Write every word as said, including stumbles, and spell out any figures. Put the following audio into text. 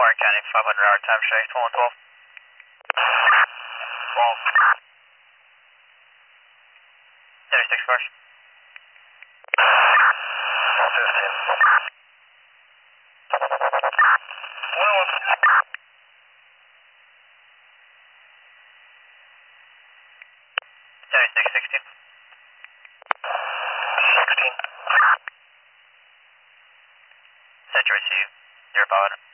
Warren County, five hundred hour time check, twelve twelve. twelve. thirty-six cars. fifteen. thirty-six sixteen. sixteen. Central receive, zero five hundred.